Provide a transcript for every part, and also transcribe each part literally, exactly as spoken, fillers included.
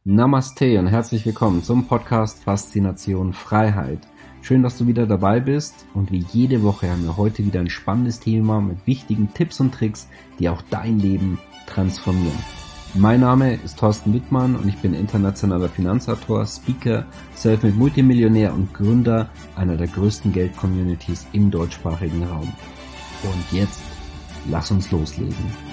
Namaste und herzlich willkommen zum Podcast Faszination Freiheit. Schön, dass du wieder dabei bist und wie jede Woche haben wir heute wieder ein spannendes Thema mit wichtigen Tipps und Tricks, die auch dein Leben transformieren. Mein Name ist Thorsten Wittmann und ich bin internationaler Finanzautor, Speaker, Selfmade Multimillionär und Gründer einer der größten Geld-Communities im deutschsprachigen Raum. Und jetzt, lass uns loslegen.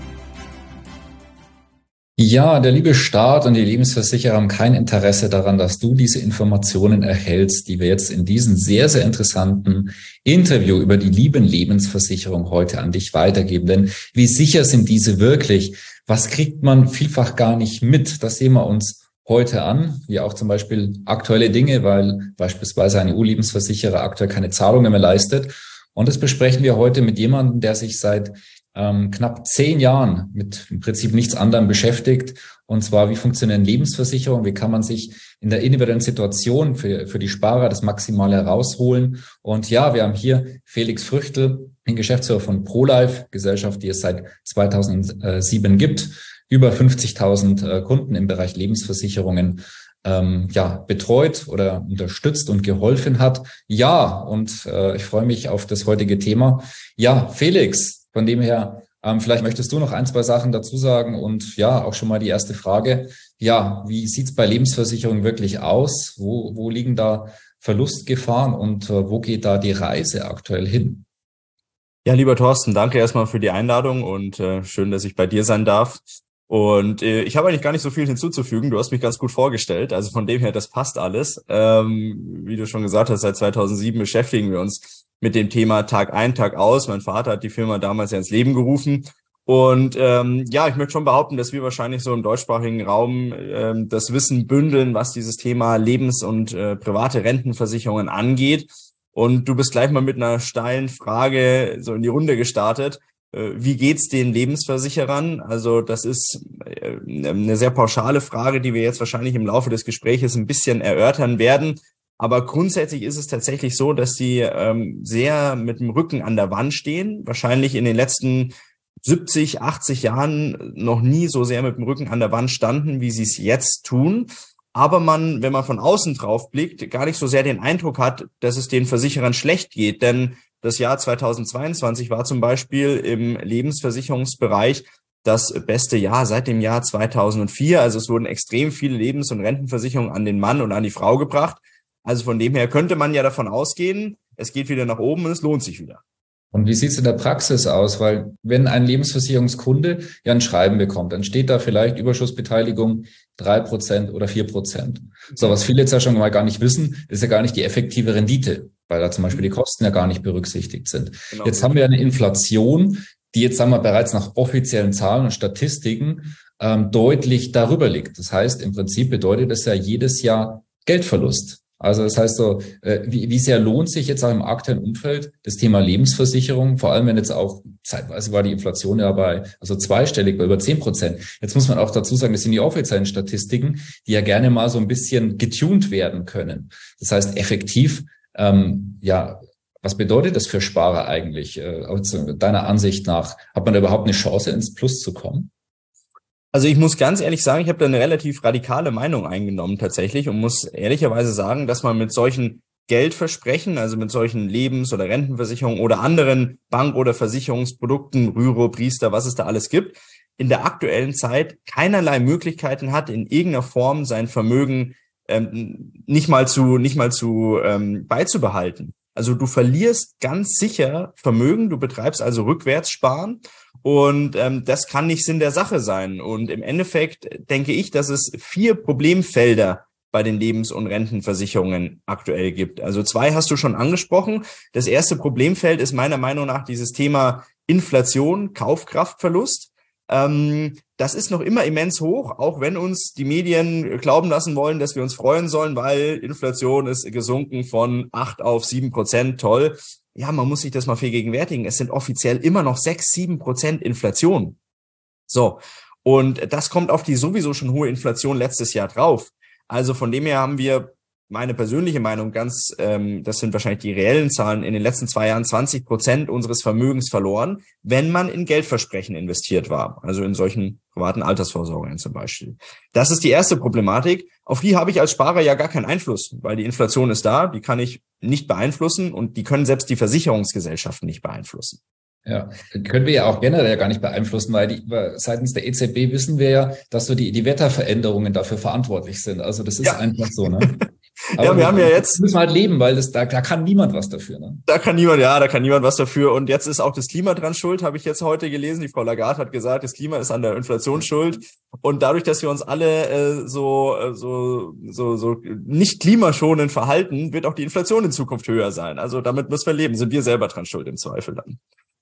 Ja, der liebe Staat und die Lebensversicherer haben kein Interesse daran, dass du diese Informationen erhältst, die wir jetzt in diesem sehr, sehr interessanten Interview über die lieben Lebensversicherung heute an dich weitergeben. Denn wie sicher sind diese wirklich? Was kriegt man vielfach gar nicht mit? Das sehen wir uns heute an, wie auch zum Beispiel aktuelle Dinge, weil beispielsweise ein E U-Lebensversicherer aktuell keine Zahlungen mehr leistet. Und das besprechen wir heute mit jemandem, der sich seit ähm, knapp zehn Jahren mit im Prinzip nichts anderem beschäftigt. Und zwar, wie funktionieren Lebensversicherungen? Wie kann man sich in der individuellen Situation für, für die Sparer das Maximale herausholen? Und ja, wir haben hier Felix Früchtl, den Geschäftsführer von ProLife, Gesellschaft, die es seit zweitausendsieben gibt, über fünfzigtausend äh, Kunden im Bereich Lebensversicherungen ähm, ja betreut oder unterstützt und geholfen hat. Ja, und äh, ich freue mich auf das heutige Thema. Ja, Felix, von dem her, ähm, vielleicht möchtest du noch ein, zwei Sachen dazu sagen und ja, auch schon mal die erste Frage. Ja, wie sieht's bei Lebensversicherungen wirklich aus? Wo, wo liegen da Verlustgefahren und äh, wo geht da die Reise aktuell hin? Ja, lieber Thorsten, danke erstmal für die Einladung und äh, schön, dass ich bei dir sein darf. Und äh, ich habe eigentlich gar nicht so viel hinzuzufügen. Du hast mich ganz gut vorgestellt. Also von dem her, das passt alles. Ähm, wie du schon gesagt hast, seit zweitausendsieben beschäftigen wir uns mit dem Thema Tag ein, Tag aus. Mein Vater hat die Firma damals ja ins Leben gerufen. Und ähm, ja, ich möchte schon behaupten, dass wir wahrscheinlich so im deutschsprachigen Raum ähm, das Wissen bündeln, was dieses Thema Lebens- und äh, private Rentenversicherungen angeht. Und du bist gleich mal mit einer steilen Frage so in die Runde gestartet. Wie geht's den Lebensversicherern? Also das ist eine sehr pauschale Frage, die wir jetzt wahrscheinlich im Laufe des Gespräches ein bisschen erörtern werden. Aber grundsätzlich ist es tatsächlich so, dass sie ähm, sehr mit dem Rücken an der Wand stehen. Wahrscheinlich in den letzten siebzig, achtzig Jahren noch nie so sehr mit dem Rücken an der Wand standen, wie sie es jetzt tun. Aber man, wenn man von außen drauf blickt, gar nicht so sehr den Eindruck hat, dass es den Versicherern schlecht geht. Denn das Jahr zweitausendzweiundzwanzig war zum Beispiel im Lebensversicherungsbereich das beste Jahr seit dem Jahr zweitausendvier. Also es wurden extrem viele Lebens- und Rentenversicherungen an den Mann und an die Frau gebracht. Also von dem her könnte man ja davon ausgehen, es geht wieder nach oben und es lohnt sich wieder. Und wie sieht es in der Praxis aus? Weil wenn ein Lebensversicherungskunde ja ein Schreiben bekommt, dann steht da vielleicht Überschussbeteiligung drei Prozent oder vier Prozent. So, was viele jetzt ja schon mal gar nicht wissen, ist ja gar nicht die effektive Rendite, weil da zum Beispiel die Kosten ja gar nicht berücksichtigt sind. Genau. Jetzt haben wir eine Inflation, die jetzt, sagen wir, bereits nach offiziellen Zahlen und Statistiken ähm, deutlich darüber liegt. Das heißt, im Prinzip bedeutet das ja jedes Jahr Geldverlust. Also das heißt so, äh, wie, wie sehr lohnt sich jetzt auch im aktuellen Umfeld das Thema Lebensversicherung, vor allem wenn jetzt auch zeitweise war die Inflation ja bei, also zweistellig, bei über zehn Prozent. Jetzt muss man auch dazu sagen, das sind die offiziellen Statistiken, die ja gerne mal so ein bisschen getuned werden können. Das heißt effektiv, ähm, ja, was bedeutet das für Sparer eigentlich? Äh, also deiner Ansicht nach, hat man da überhaupt eine Chance, ins Plus zu kommen? Also ich muss ganz ehrlich sagen, ich habe da eine relativ radikale Meinung eingenommen tatsächlich und muss ehrlicherweise sagen, dass man mit solchen Geldversprechen, also mit solchen Lebens- oder Rentenversicherungen oder anderen Bank- oder Versicherungsprodukten, Rüro, Priester, was es da alles gibt, in der aktuellen Zeit keinerlei Möglichkeiten hat, in irgendeiner Form sein Vermögen ähm, nicht mal zu nicht mal zu ähm, beizubehalten. Also du verlierst ganz sicher Vermögen, du betreibst also Rückwärtssparen und ähm, das kann nicht Sinn der Sache sein. Und im Endeffekt denke ich, dass es vier Problemfelder bei den Lebens- und Rentenversicherungen aktuell gibt. Also zwei hast du schon angesprochen. Das erste Problemfeld ist meiner Meinung nach dieses Thema Inflation, Kaufkraftverlust. Ähm, das ist noch immer immens hoch, auch wenn uns die Medien glauben lassen wollen, dass wir uns freuen sollen, weil Inflation ist gesunken von acht auf sieben Prozent. Toll. Ja, man muss sich das mal vergegenwärtigen. Es sind offiziell immer noch sechs, sieben Prozent Inflation. So. Und das kommt auf die sowieso schon hohe Inflation letztes Jahr drauf. Also von dem her haben wir, meine persönliche Meinung, ganz, ähm, das sind wahrscheinlich die reellen Zahlen, in den letzten zwei Jahren zwanzig Prozent unseres Vermögens verloren, wenn man in Geldversprechen investiert war. Also in solchen privaten Altersvorsorge zum Beispiel. Das ist die erste Problematik. Auf die habe ich als Sparer ja gar keinen Einfluss, weil die Inflation ist da, die kann ich nicht beeinflussen und die können selbst die Versicherungsgesellschaften nicht beeinflussen. Ja, können wir ja auch generell gar nicht beeinflussen, weil die, seitens der E Z B wissen wir ja, dass so die, die Wetterveränderungen dafür verantwortlich sind. Also das ist ja einfach so, ne? Aber ja, wir haben ja jetzt müssen wir halt leben, weil das da, da kann niemand was dafür, ne? Da kann niemand, ja, da kann niemand was dafür. Und jetzt ist auch das Klima dran schuld, habe ich jetzt heute gelesen. Die Frau Lagarde hat gesagt, das Klima ist an der Inflation schuld. Und dadurch, dass wir uns alle äh, so äh, so so so nicht klimaschonend verhalten, wird auch die Inflation in Zukunft höher sein. Also damit müssen wir leben. Sind wir selber dran schuld im Zweifel dann.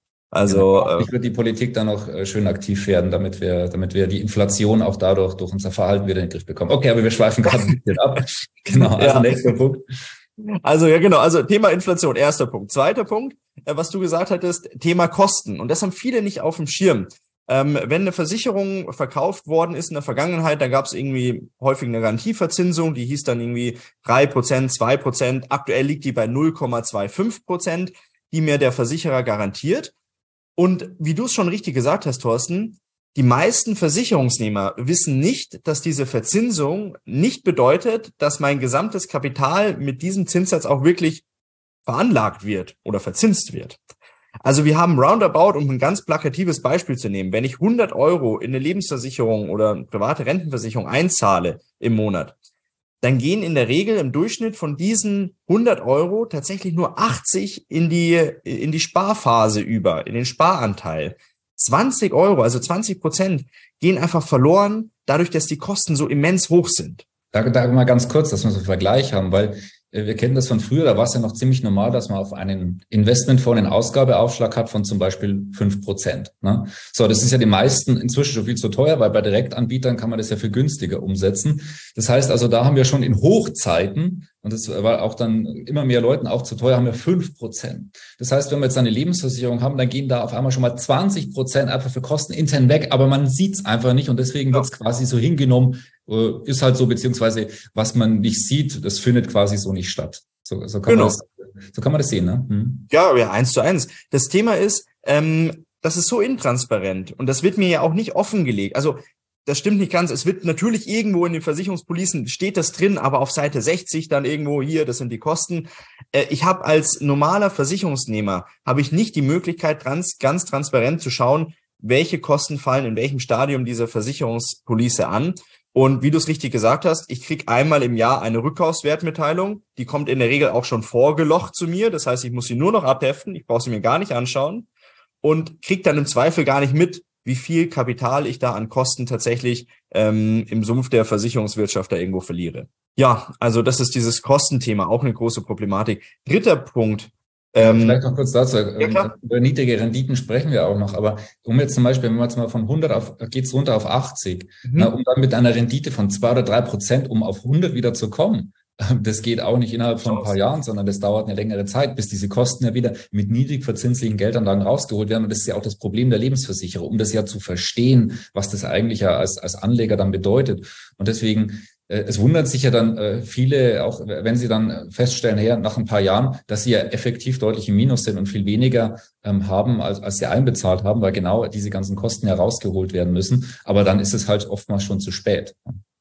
Also genau. Ich würde die Politik dann auch schön aktiv werden, damit wir, damit wir die Inflation auch dadurch durch unser Verhalten wieder in den Griff bekommen. Okay, aber wir schweifen gerade ein bisschen ab. Genau, also ja. Nächster Punkt. Also ja, genau. Also Thema Inflation, erster Punkt. Zweiter Punkt, was du gesagt hattest, Thema Kosten. Und das haben viele nicht auf dem Schirm. Ähm, wenn eine Versicherung verkauft worden ist in der Vergangenheit, dann gab es irgendwie häufig eine Garantieverzinsung, die hieß dann irgendwie drei Prozent, zwei Prozent. Aktuell liegt die bei null Komma fünfundzwanzig Prozent, die mir der Versicherer garantiert. Und wie du es schon richtig gesagt hast, Thorsten, die meisten Versicherungsnehmer wissen nicht, dass diese Verzinsung nicht bedeutet, dass mein gesamtes Kapital mit diesem Zinssatz auch wirklich veranlagt wird oder verzinst wird. Also wir haben roundabout, um ein ganz plakatives Beispiel zu nehmen, wenn ich hundert Euro in eine Lebensversicherung oder eine private Rentenversicherung einzahle im Monat, dann gehen in der Regel im Durchschnitt von diesen hundert Euro tatsächlich nur achtzig in die, in die Sparphase über, in den Sparanteil. zwanzig Euro, also zwanzig Prozent, gehen einfach verloren, dadurch, dass die Kosten so immens hoch sind. Da, da mal ganz kurz, dass wir so einen Vergleich haben, weil wir kennen das von früher, da war es ja noch ziemlich normal, dass man auf einen Investmentfonds einen Ausgabeaufschlag hat von zum Beispiel fünf Prozent. Ne? So, das ist ja den meisten inzwischen schon viel zu teuer, weil bei Direktanbietern kann man das ja viel günstiger umsetzen. Das heißt also, da haben wir schon in Hochzeiten, und das war auch dann immer mehr Leuten auch zu teuer, haben wir fünf Prozent. Das heißt, wenn wir jetzt eine Lebensversicherung haben, dann gehen da auf einmal schon mal zwanzig Prozent einfach für Kosten intern weg, aber man sieht es einfach nicht und deswegen wird es quasi so hingenommen, ist halt so, beziehungsweise was man nicht sieht, das findet quasi so nicht statt. So, so, kann, genau. man das, so kann man das sehen, ne? Hm. Ja, ja, eins zu eins. Das Thema ist, ähm, das ist so intransparent und das wird mir ja auch nicht offengelegt. Also das stimmt nicht ganz. Es wird natürlich irgendwo in den Versicherungspolicen steht das drin, aber auf Seite sechzig dann irgendwo hier, das sind die Kosten. Äh, ich habe als normaler Versicherungsnehmer, habe ich nicht die Möglichkeit, trans, ganz transparent zu schauen, welche Kosten fallen in welchem Stadium dieser Versicherungspolice an. Und wie du es richtig gesagt hast, ich krieg einmal im Jahr eine Rückkaufswertmitteilung. Die kommt in der Regel auch schon vorgelocht zu mir. Das heißt, ich muss sie nur noch abheften. Ich brauche sie mir gar nicht anschauen und krieg dann im Zweifel gar nicht mit, wie viel Kapital ich da an Kosten tatsächlich ähm, im Sumpf der Versicherungswirtschaft da irgendwo verliere. Ja, also das ist dieses Kostenthema, auch eine große Problematik. Dritter Punkt. Ähm, Vielleicht noch kurz dazu, ja, über niedrige Renditen sprechen wir auch noch, aber um jetzt zum Beispiel, wenn wir jetzt mal von hundert auf, geht's runter auf achtzig, mhm. na, um dann mit einer Rendite von zwei oder drei Prozent, um auf hundert wieder zu kommen, das geht auch nicht innerhalb von ein paar Jahren, sondern das dauert eine längere Zeit, bis diese Kosten ja wieder mit niedrig verzinslichen Geldanlagen rausgeholt werden. Und das ist ja auch das Problem der Lebensversicherer, um das ja zu verstehen, was das eigentlich ja als, als Anleger dann bedeutet. Und deswegen, äh, es wundert sich ja dann äh, viele, auch wenn sie dann feststellen, her, nach ein paar Jahren, dass sie ja effektiv deutlich im Minus sind und viel weniger ähm, haben, als, als sie einbezahlt haben, weil genau diese ganzen Kosten ja rausgeholt werden müssen. Aber dann ist es halt oftmals schon zu spät.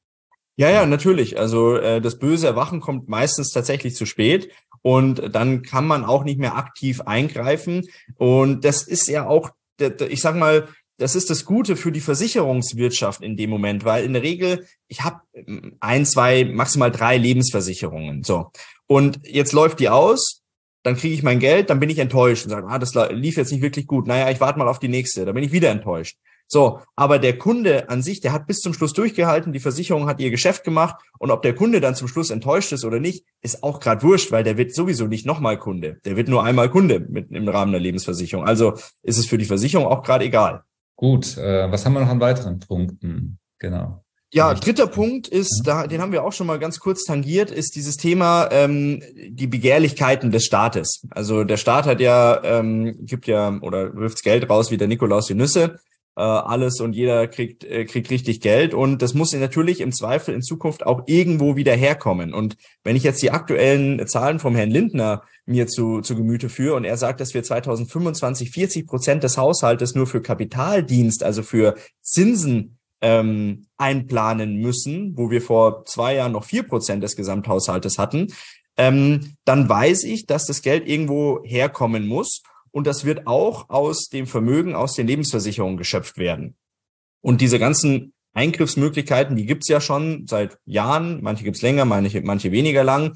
Ja, ja, natürlich. Also äh, das böse Erwachen kommt meistens tatsächlich zu spät und dann kann man auch nicht mehr aktiv eingreifen. Und das ist ja auch, ich sag mal, das ist das Gute für die Versicherungswirtschaft in dem Moment, weil in der Regel, ich habe ein, zwei, maximal drei Lebensversicherungen. So. Und jetzt läuft die aus, dann kriege ich mein Geld, dann bin ich enttäuscht und sage, ah, das lief jetzt nicht wirklich gut. Naja, ich warte mal auf die nächste, dann bin ich wieder enttäuscht. So, aber der Kunde an sich, der hat bis zum Schluss durchgehalten, die Versicherung hat ihr Geschäft gemacht und ob der Kunde dann zum Schluss enttäuscht ist oder nicht, ist auch gerade wurscht, weil der wird sowieso nicht nochmal Kunde. Der wird nur einmal Kunde mit, im Rahmen der Lebensversicherung. Also ist es für die Versicherung auch gerade egal. Gut, äh, was haben wir noch an weiteren Punkten? Genau. Ja, dritter Punkt ist, da, den haben wir auch schon mal ganz kurz tangiert, ist dieses Thema ähm, die Begehrlichkeiten des Staates. Also der Staat hat ja, ähm, gibt ja oder wirft's Geld raus wie der Nikolaus die Nüsse. Alles und jeder kriegt kriegt richtig Geld und das muss natürlich im Zweifel in Zukunft auch irgendwo wieder herkommen. Und wenn ich jetzt die aktuellen Zahlen vom Herrn Lindner mir zu zu Gemüte führe und er sagt, dass wir zweitausendfünfundzwanzig vierzig Prozent des Haushaltes nur für Kapitaldienst, also für Zinsen ähm, einplanen müssen, wo wir vor zwei Jahren noch vier Prozent des Gesamthaushaltes hatten, ähm, dann weiß ich, dass das Geld irgendwo herkommen muss. Und das wird auch aus dem Vermögen, aus den Lebensversicherungen geschöpft werden. Und diese ganzen Eingriffsmöglichkeiten, die gibt's ja schon seit Jahren, manche gibt's länger, manche, manche weniger lang.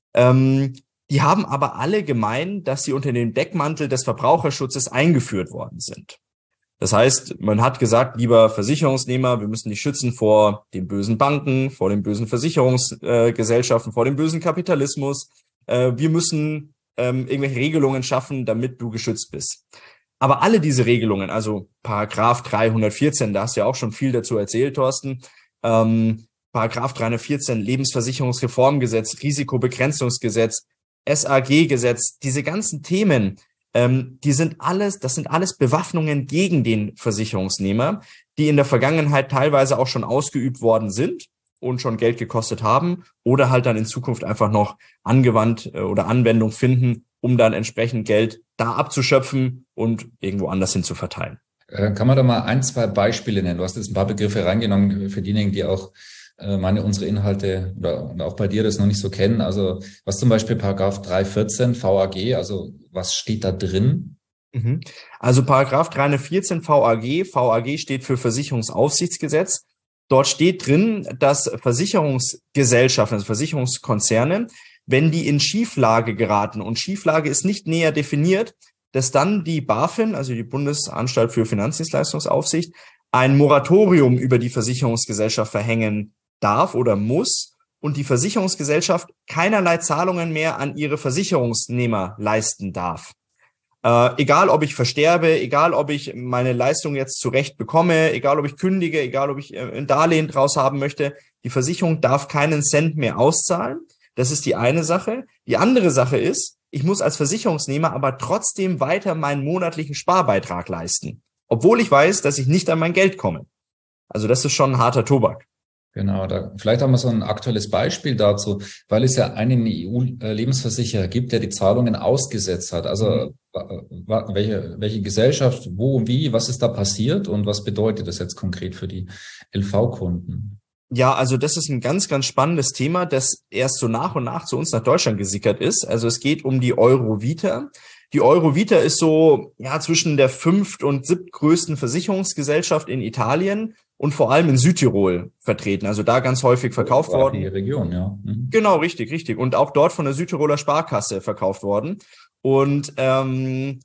Ähm, die haben aber alle gemein, dass sie unter dem Deckmantel des Verbraucherschutzes eingeführt worden sind. Das heißt, man hat gesagt, lieber Versicherungsnehmer, wir müssen dich schützen vor den bösen Banken, vor den bösen Versicherungsgesellschaften, äh, vor dem bösen Kapitalismus. Äh, wir müssen ähm, irgendwelche Regelungen schaffen, damit du geschützt bist. Aber alle diese Regelungen, also Paragraph dreihundertvierzehn, da hast du ja auch schon viel dazu erzählt, Thorsten, ähm, Paragraph dreihundertvierzehn, Lebensversicherungsreformgesetz, Risikobegrenzungsgesetz, S A G-Gesetz, diese ganzen Themen, ähm, die sind alles, das sind alles Bewaffnungen gegen den Versicherungsnehmer, die in der Vergangenheit teilweise auch schon ausgeübt worden sind und schon Geld gekostet haben oder halt dann in Zukunft einfach noch angewandt äh, oder Anwendung finden, um dann entsprechend Geld da abzuschöpfen und irgendwo anders hin zu verteilen. Dann kann man da mal ein, zwei Beispiele nennen. Du hast jetzt ein paar Begriffe reingenommen für diejenigen, die auch äh, meine, unsere Inhalte oder, oder auch bei dir das noch nicht so kennen. Also was zum Beispiel Paragraph dreihundertvierzehn V A G, also was steht da drin? Mhm. Also Paragraph dreihundertvierzehn V A G, V A G steht für Versicherungsaufsichtsgesetz. Dort steht drin, dass Versicherungsgesellschaften, also Versicherungskonzerne, wenn die in Schieflage geraten, und Schieflage ist nicht näher definiert, dass dann die BaFin, also die Bundesanstalt für Finanzdienstleistungsaufsicht, ein Moratorium über die Versicherungsgesellschaft verhängen darf oder muss und die Versicherungsgesellschaft keinerlei Zahlungen mehr an ihre Versicherungsnehmer leisten darf. Äh, egal, ob ich versterbe, egal, ob ich meine Leistung jetzt zurecht bekomme, egal, ob ich kündige, egal, ob ich äh, ein Darlehen draus haben möchte, die Versicherung darf keinen Cent mehr auszahlen. Das ist die eine Sache. Die andere Sache ist, ich muss als Versicherungsnehmer aber trotzdem weiter meinen monatlichen Sparbeitrag leisten, obwohl ich weiß, dass ich nicht an mein Geld komme. Also das ist schon ein harter Tobak. Genau, da vielleicht haben wir so ein aktuelles Beispiel dazu, weil es ja einen E U-Lebensversicherer gibt, der die Zahlungen ausgesetzt hat. Also mhm. welche, welche Gesellschaft, wo, wie, was ist da passiert und was bedeutet das jetzt konkret für die L V-Kunden? Ja, also das ist ein ganz, ganz spannendes Thema, das erst so nach und nach zu uns nach Deutschland gesickert ist. Also es geht um die Eurovita. Die Eurovita ist so ja zwischen der fünft- und siebtgrößten Versicherungsgesellschaft in Italien und vor allem in Südtirol vertreten. Also da ganz häufig verkauft oh, worden. Die Region, ja. Mhm. Genau, richtig, richtig. Und auch dort von der Südtiroler Sparkasse verkauft worden. Und ähm,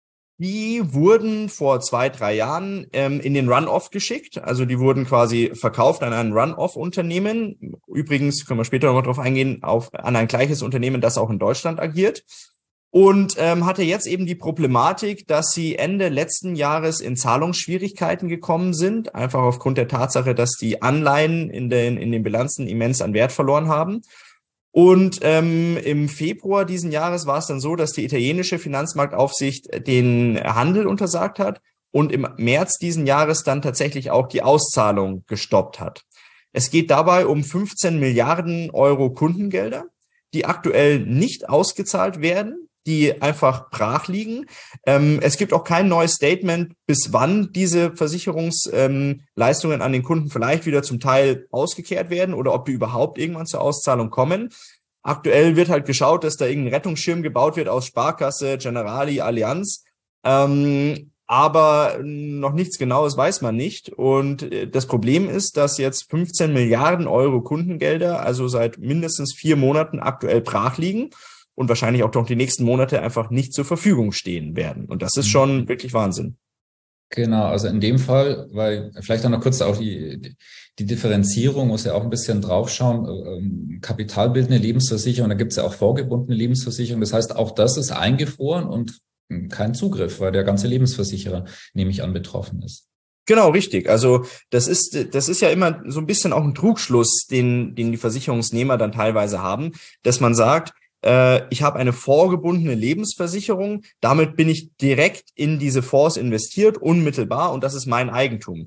die wurden vor zwei, drei Jahren ähm, in den Run-Off geschickt. Also die wurden quasi verkauft an ein Run-Off-Unternehmen. Übrigens, können wir später noch mal drauf eingehen, auf, an ein gleiches Unternehmen, das auch in Deutschland agiert. Und ähm, hatte jetzt eben die Problematik, dass sie Ende letzten Jahres in Zahlungsschwierigkeiten gekommen sind. Einfach aufgrund der Tatsache, dass die Anleihen in den, in den Bilanzen immens an Wert verloren haben. Und ähm, im Februar diesen Jahres war es dann so, dass die italienische Finanzmarktaufsicht den Handel untersagt hat und im März diesen Jahres dann tatsächlich auch die Auszahlung gestoppt hat. Es geht dabei um fünfzehn Milliarden Euro Kundengelder, die aktuell nicht ausgezahlt werden, die einfach brach liegen. Ähm, es gibt auch kein neues Statement, bis wann diese Versicherungsleistungen ähm, an den Kunden vielleicht wieder zum Teil ausgekehrt werden oder ob die überhaupt irgendwann zur Auszahlung kommen. Aktuell wird halt geschaut, dass da irgendein Rettungsschirm gebaut wird aus Sparkasse, Generali, Allianz. Ähm, aber noch nichts Genaues weiß man nicht. Und das Problem ist, dass jetzt fünfzehn Milliarden Euro Kundengelder, also seit mindestens vier Monaten aktuell brach liegen und wahrscheinlich auch noch die nächsten Monate einfach nicht zur Verfügung stehen werden. Und das ist schon wirklich Wahnsinn. Genau, also in dem Fall, weil vielleicht dann noch kurz auch die, die Differenzierung, muss ja auch ein bisschen draufschauen, ähm, kapitalbildende Lebensversicherung, da gibt es ja auch vorgebundene Lebensversicherung. Das heißt, auch das ist eingefroren und kein Zugriff, weil der ganze Lebensversicherer, nehme ich an, betroffen ist. Genau, richtig. Also das ist das ist ja immer so ein bisschen auch ein Trugschluss, den den die Versicherungsnehmer dann teilweise haben, dass man sagt, ich habe eine vorgebundene Lebensversicherung, damit bin ich direkt in diese Fonds investiert, unmittelbar, und das ist mein Eigentum.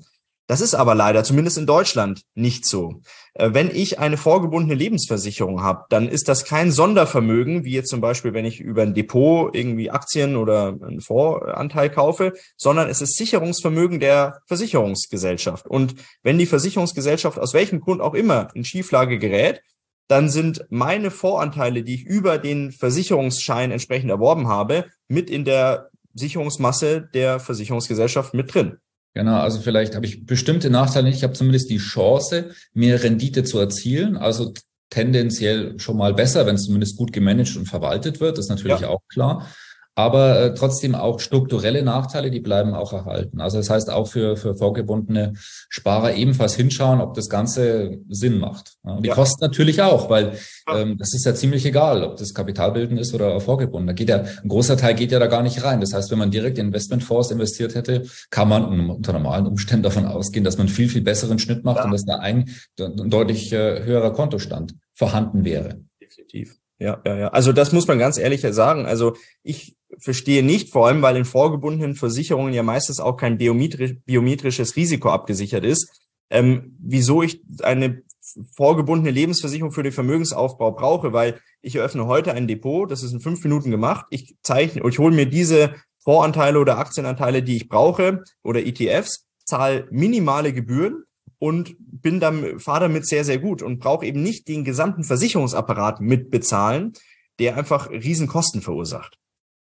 Das ist aber leider, zumindest in Deutschland, nicht so. Wenn ich eine vorgebundene Lebensversicherung habe, dann ist das kein Sondervermögen, wie jetzt zum Beispiel, wenn ich über ein Depot irgendwie Aktien oder einen Fondsanteil kaufe, sondern es ist Sicherungsvermögen der Versicherungsgesellschaft. Und wenn die Versicherungsgesellschaft aus welchem Grund auch immer in Schieflage gerät, dann sind meine Voranteile, die ich über den Versicherungsschein entsprechend erworben habe, mit in der Sicherungsmasse der Versicherungsgesellschaft mit drin. Genau, also vielleicht habe ich bestimmte Nachteile nicht. Ich habe zumindest die Chance, mehr Rendite zu erzielen. Also tendenziell schon mal besser, wenn es zumindest gut gemanagt und verwaltet wird. Das ist natürlich ja auch klar. Aber äh, trotzdem auch strukturelle Nachteile, die bleiben auch erhalten. Also das heißt auch für für vorgebundene Sparer ebenfalls hinschauen, ob das Ganze Sinn macht. Ja, und die ja. Kosten natürlich auch, weil ähm, das ist ja ziemlich egal, ob das Kapitalbilden ist oder vorgebunden. Da geht ja ein großer Teil geht ja da gar nicht rein. Das heißt, wenn man direkt in Investmentfonds investiert hätte, kann man unter normalen Umständen davon ausgehen, dass man einen viel viel besseren Schnitt macht ja. und dass da ein, ein deutlich äh, höherer Kontostand vorhanden wäre. Definitiv. Ja, ja, ja. Also das muss man ganz ehrlich sagen. Also ich verstehe nicht, vor allem weil in vorgebundenen Versicherungen ja meistens auch kein biometrisch, biometrisches Risiko abgesichert ist, ähm, wieso ich eine vorgebundene Lebensversicherung für den Vermögensaufbau brauche, weil ich eröffne heute ein Depot, das ist in fünf Minuten gemacht, ich zeichne, ich hole mir diese Voranteile oder Aktienanteile, die ich brauche oder E T Fs, zahle minimale Gebühren und bin dann, fahre damit sehr, sehr gut und brauche eben nicht den gesamten Versicherungsapparat mitbezahlen, der einfach Riesenkosten verursacht.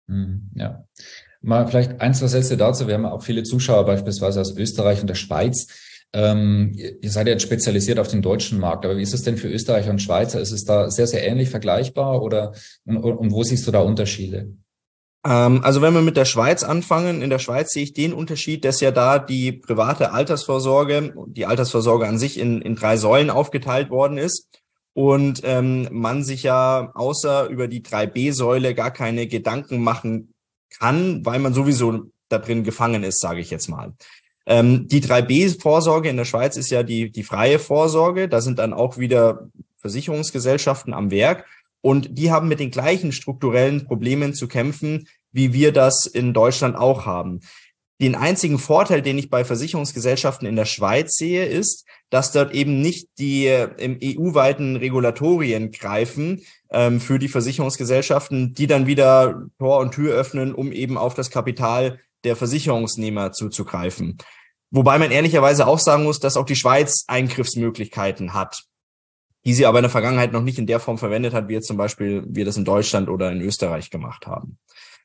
Ja, mal vielleicht ein, zwei Sätze dazu. Wir haben auch viele Zuschauer beispielsweise aus Österreich und der Schweiz. Ähm, ihr seid ja jetzt spezialisiert auf den deutschen Markt, aber wie ist es denn für Österreicher und Schweizer? Ist es da sehr, sehr ähnlich vergleichbar oder und, und wo siehst du da Unterschiede? Also wenn wir mit der Schweiz anfangen, in der Schweiz sehe ich den Unterschied, dass ja da die private Altersvorsorge, die Altersvorsorge an sich in, in drei Säulen aufgeteilt worden ist und ähm, man sich ja außer über die drei B-Säule gar keine Gedanken machen kann, weil man sowieso da drin gefangen ist, sage ich jetzt mal. Ähm, die drei B-Vorsorge in der Schweiz ist ja die, die freie Vorsorge, da sind dann auch wieder Versicherungsgesellschaften am Werk. Und die haben mit den gleichen strukturellen Problemen zu kämpfen, wie wir das in Deutschland auch haben. Den einzigen Vorteil, den ich bei Versicherungsgesellschaften in der Schweiz sehe, ist, dass dort eben nicht die im E U-weiten Regulatorien greifen ähm, für die Versicherungsgesellschaften, die dann wieder Tor und Tür öffnen, um eben auf das Kapital der Versicherungsnehmer zuzugreifen. Wobei man ehrlicherweise auch sagen muss, dass auch die Schweiz Eingriffsmöglichkeiten hat, die sie aber in der Vergangenheit noch nicht in der Form verwendet hat, wie jetzt zum Beispiel wir das in Deutschland oder in Österreich gemacht haben.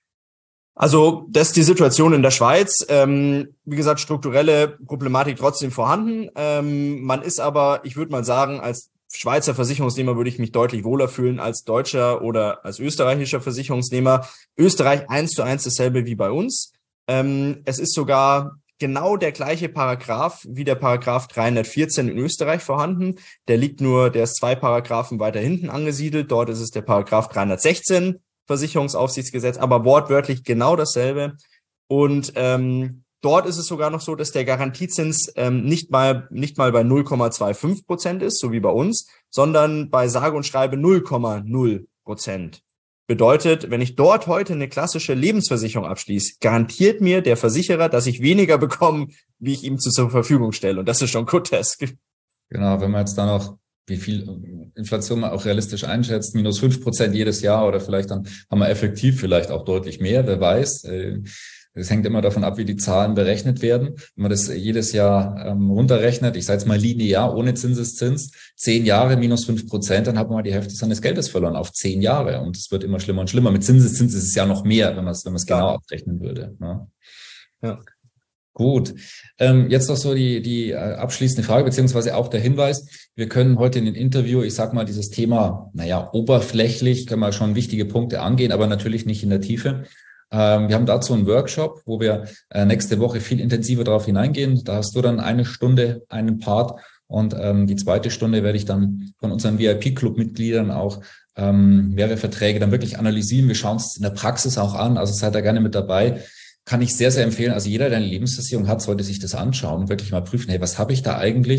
Also das ist die Situation in der Schweiz. Ähm, wie gesagt, strukturelle Problematik trotzdem vorhanden. Ähm, man ist aber, ich würde mal sagen, als Schweizer Versicherungsnehmer würde ich mich deutlich wohler fühlen als deutscher oder als österreichischer Versicherungsnehmer. Österreich eins zu eins dasselbe wie bei uns. Ähm, es ist sogar genau der gleiche Paragraph wie der Paragraph dreihundertvierzehn in Österreich vorhanden. Der liegt nur, der ist zwei Paragraphen weiter hinten angesiedelt. Dort ist es der Paragraph dreihundertsechzehn Versicherungsaufsichtsgesetz, aber wortwörtlich genau dasselbe. Und ähm, dort ist es sogar noch so, dass der Garantiezins ähm, nicht mal nicht mal bei null Komma fünfundzwanzig Prozent ist, so wie bei uns, sondern bei sage und schreibe null Komma null Prozent. Bedeutet, wenn ich dort heute eine klassische Lebensversicherung abschließe, garantiert mir der Versicherer, dass ich weniger bekomme, wie ich ihm zur Verfügung stelle. Und das ist schon grotesk. Genau, wenn man jetzt da noch, wie viel Inflation man auch realistisch einschätzt, minus fünf Prozent jedes Jahr oder vielleicht dann haben wir effektiv vielleicht auch deutlich mehr, wer weiß. Es hängt immer davon ab, wie die Zahlen berechnet werden. Wenn man das jedes Jahr ähm, runterrechnet, ich sage jetzt mal linear, ohne Zinseszins, zehn Jahre minus fünf Prozent, dann hat man mal die Hälfte seines Geldes verloren auf zehn Jahre. Und es wird immer schlimmer und schlimmer. Mit Zinseszins ist es ja noch mehr, wenn man es wenn man es genau abrechnen würde. Ne? Ja. Gut. Ähm, jetzt noch so die, die abschließende Frage, beziehungsweise auch der Hinweis. Wir können heute in dem Interview, ich sag mal, dieses Thema, naja, oberflächlich, können wir schon wichtige Punkte angehen, aber natürlich nicht in der Tiefe. Ähm, wir haben dazu einen Workshop, wo wir äh, nächste Woche viel intensiver darauf hineingehen. Da hast du dann eine Stunde einen Part und ähm, die zweite Stunde werde ich dann von unseren V I P-Club-Mitgliedern auch ähm, mehrere Verträge dann wirklich analysieren. Wir schauen es in der Praxis auch an, also seid da gerne mit dabei. Kann ich sehr, sehr empfehlen. Also jeder, der eine Lebensversicherung hat, sollte sich das anschauen und wirklich mal prüfen, hey, was habe ich da eigentlich?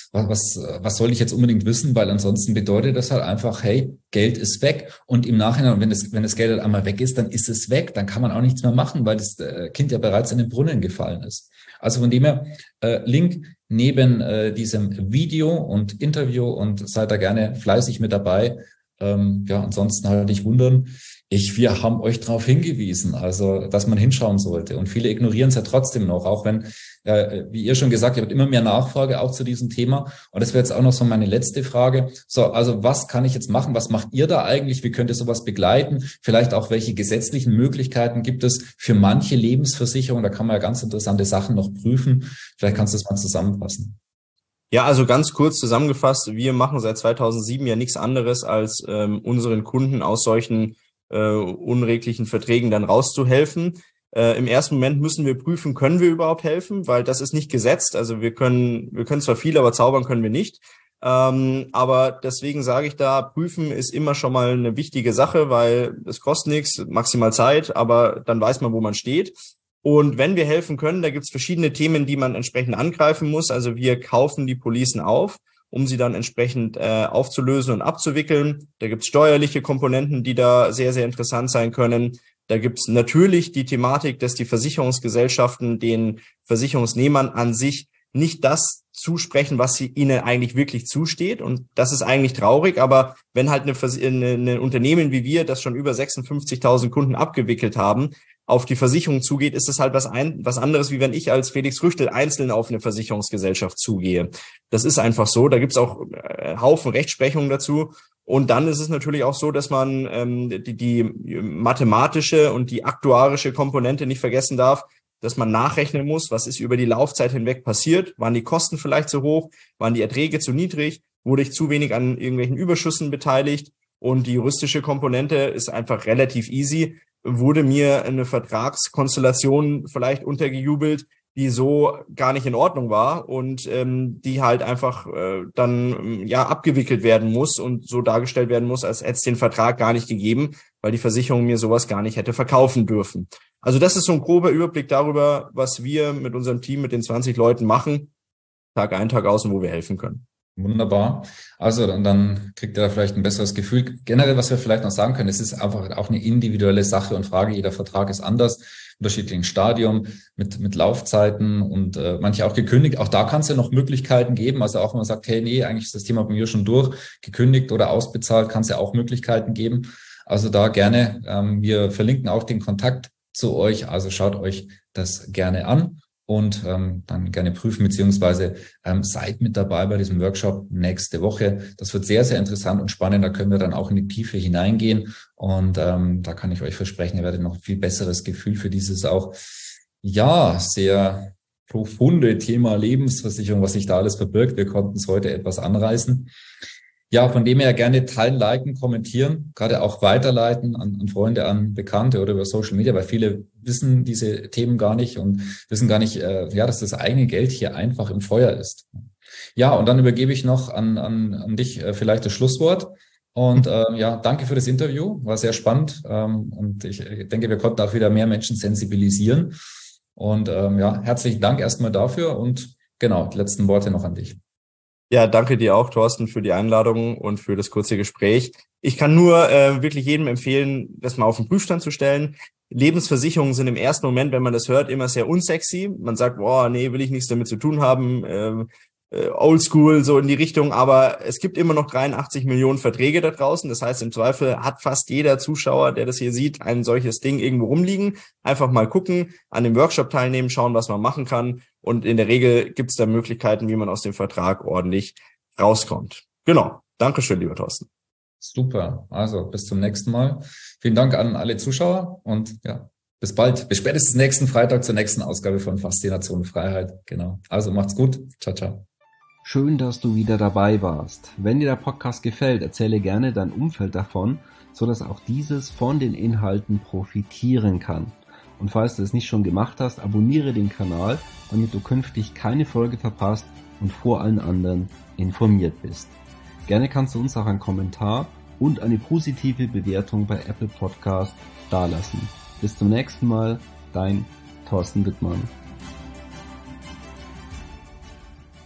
was, was, was soll ich jetzt unbedingt wissen? Weil ansonsten bedeutet das halt einfach, hey, Geld ist weg. Und im Nachhinein, wenn das, wenn das Geld halt einmal weg ist, dann ist es weg. Dann kann man auch nichts mehr machen, weil das Kind ja bereits in den Brunnen gefallen ist. Also von dem her, äh, Link neben äh, diesem Video und Interview und seid da gerne fleißig mit dabei. Ähm, ja, ansonsten halt nicht wundern. Ich, wir haben euch darauf hingewiesen, also dass man hinschauen sollte. Und viele ignorieren es ja trotzdem noch, auch wenn, äh, wie ihr schon gesagt habt, immer mehr Nachfrage auch zu diesem Thema. Und das wäre jetzt auch noch so meine letzte Frage. So, also was kann ich jetzt machen? Was macht ihr da eigentlich? Wie könnt ihr sowas begleiten? Vielleicht auch, welche gesetzlichen Möglichkeiten gibt es für manche Lebensversicherungen? Da kann man ja ganz interessante Sachen noch prüfen. Vielleicht kannst du das mal zusammenfassen. Ja, also ganz kurz zusammengefasst, wir machen seit zweitausendsieben ja nichts anderes, als ähm, unseren Kunden aus solchen äh, unreglichen Verträgen dann rauszuhelfen. Äh, im ersten Moment müssen wir prüfen, können wir überhaupt helfen, weil das ist nicht gesetzt. Also wir können wir können zwar viel, aber zaubern können wir nicht. Ähm, aber deswegen sage ich da, prüfen ist immer schon mal eine wichtige Sache, weil es kostet nichts, maximal Zeit, aber dann weiß man, wo man steht. Und wenn wir helfen können, da gibt's verschiedene Themen, die man entsprechend angreifen muss. Also wir kaufen die Policen auf, um sie dann entsprechend äh, aufzulösen und abzuwickeln. Da gibt's steuerliche Komponenten, die da sehr, sehr interessant sein können. Da gibt's natürlich die Thematik, dass die Versicherungsgesellschaften den Versicherungsnehmern an sich nicht das zusprechen, was sie ihnen eigentlich wirklich zusteht. Und das ist eigentlich traurig. Aber wenn halt eine, eine, ein Unternehmen wie wir, das schon über sechsundfünfzigtausend Kunden abgewickelt haben, auf die Versicherung zugeht, ist es halt was ein, was anderes, wie wenn ich als Felix Rüchtel einzeln auf eine Versicherungsgesellschaft zugehe. Das ist einfach so. Da gibt's auch äh, Haufen Rechtsprechung dazu. Und dann ist es natürlich auch so, dass man ähm, die, die mathematische und die aktuarische Komponente nicht vergessen darf, dass man nachrechnen muss, was ist über die Laufzeit hinweg passiert. Waren die Kosten vielleicht zu hoch? Waren die Erträge zu niedrig? Wurde ich zu wenig an irgendwelchen Überschüssen beteiligt? Und die juristische Komponente ist einfach relativ easy. Wurde mir eine Vertragskonstellation vielleicht untergejubelt, die so gar nicht in Ordnung war und ähm, die halt einfach äh, dann ja abgewickelt werden muss und so dargestellt werden muss, als hätte es den Vertrag gar nicht gegeben, weil die Versicherung mir sowas gar nicht hätte verkaufen dürfen. Also das ist so ein grober Überblick darüber, was wir mit unserem Team, mit den zwanzig Leuten machen, Tag ein, Tag aus und wo wir helfen können. Wunderbar. Also dann, dann kriegt ihr da vielleicht ein besseres Gefühl. Generell, was wir vielleicht noch sagen können, es ist einfach auch eine individuelle Sache und Frage. Jeder Vertrag ist anders, unterschiedlichen Stadium, mit mit Laufzeiten und äh, manche auch gekündigt. Auch da kann es ja noch Möglichkeiten geben. Also auch wenn man sagt, hey, nee, eigentlich ist das Thema bei mir schon durch, gekündigt oder ausbezahlt, kann es ja auch Möglichkeiten geben. Also da gerne, ähm, wir verlinken auch den Kontakt zu euch. Also schaut euch das gerne an. Und ähm, dann gerne prüfen, beziehungsweise ähm, seid mit dabei bei diesem Workshop nächste Woche. Das wird sehr, sehr interessant und spannend. Da können wir dann auch in die Tiefe hineingehen. Und ähm, da kann ich euch versprechen, ihr werdet noch ein viel besseres Gefühl für dieses auch, ja, sehr profunde Thema Lebensversicherung, was sich da alles verbirgt. Wir konnten es heute etwas anreißen. Ja, von dem her gerne teilen, liken, kommentieren, gerade auch weiterleiten an, an Freunde, an Bekannte oder über Social Media, weil viele wissen diese Themen gar nicht und wissen gar nicht, äh, ja, dass das eigene Geld hier einfach im Feuer ist. Ja, und dann übergebe ich noch an, an, an dich äh, vielleicht das Schlusswort. Und äh, ja, danke für das Interview, war sehr spannend ähm, und ich denke, wir konnten auch wieder mehr Menschen sensibilisieren. Und ähm, ja, herzlichen Dank erstmal dafür und genau, die letzten Worte noch an dich. Ja, danke dir auch, Thorsten, für die Einladung und für das kurze Gespräch. Ich kann nur äh, wirklich jedem empfehlen, das mal auf den Prüfstand zu stellen. Lebensversicherungen sind im ersten Moment, wenn man das hört, immer sehr unsexy. Man sagt, boah, nee, will ich nichts damit zu tun haben, äh, äh, oldschool, so in die Richtung. Aber es gibt immer noch dreiundachtzig Millionen Verträge da draußen. Das heißt, im Zweifel hat fast jeder Zuschauer, der das hier sieht, ein solches Ding irgendwo rumliegen. Einfach mal gucken, an dem Workshop teilnehmen, schauen, was man machen kann. Und in der Regel gibt es da Möglichkeiten, wie man aus dem Vertrag ordentlich rauskommt. Genau. Dankeschön, lieber Thorsten. Super. Also bis zum nächsten Mal. Vielen Dank an alle Zuschauer und ja, bis bald. Bis spätestens nächsten Freitag zur nächsten Ausgabe von Faszination Freiheit. Genau. Also macht's gut. Ciao, ciao. Schön, dass du wieder dabei warst. Wenn dir der Podcast gefällt, erzähle gerne dein Umfeld davon, sodass auch dieses von den Inhalten profitieren kann. Und falls du es nicht schon gemacht hast, abonniere den Kanal, damit du künftig keine Folge verpasst und vor allen anderen informiert bist. Gerne kannst du uns auch einen Kommentar und eine positive Bewertung bei Apple Podcast dalassen. Bis zum nächsten Mal, dein Thorsten Wittmann.